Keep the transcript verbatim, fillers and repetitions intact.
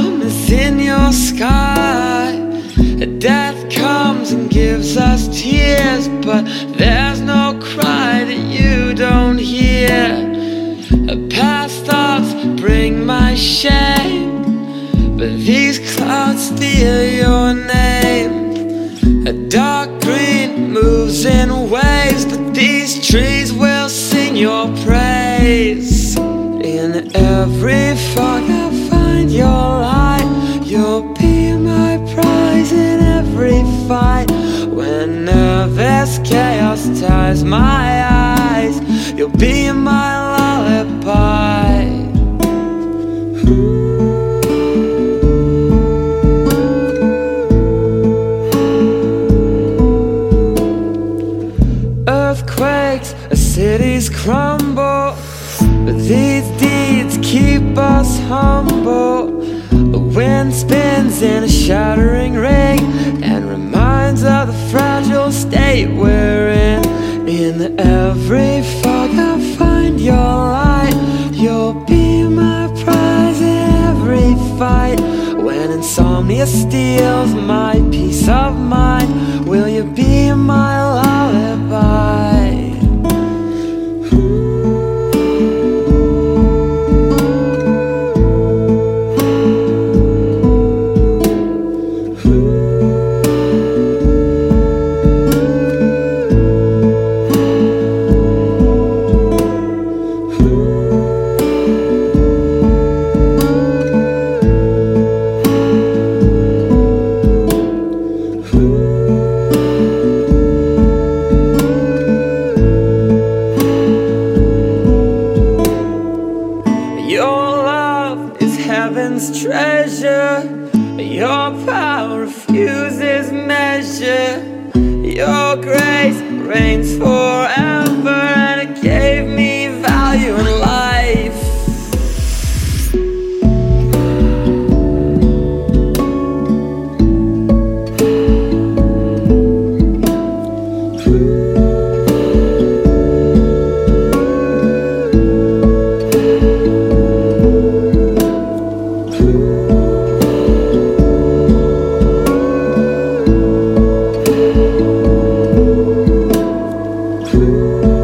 calm is in your sky. Death comes and gives us tears, but there's no cry that you don't hear. Past thoughts bring my shame, but these clouds steal your name. A dark green moves in waves, but these trees will sing your praise. In every fog I find your light. You'll be my prize in every fight. When nervous chaos ties my eyes, you'll be my lullaby. Earthquakes, cities crumble, but these deeds keep us humble. The wind spins in a shattering ring and reminds of the fragile state we're in. In every fog I find your light. You'll be my prize in every fight. When insomnia steals my peace of mind, will you be my lullaby? Heaven's treasure, your power refuses measure. Your grace reigns forever, and it gave me value in life. Ooh.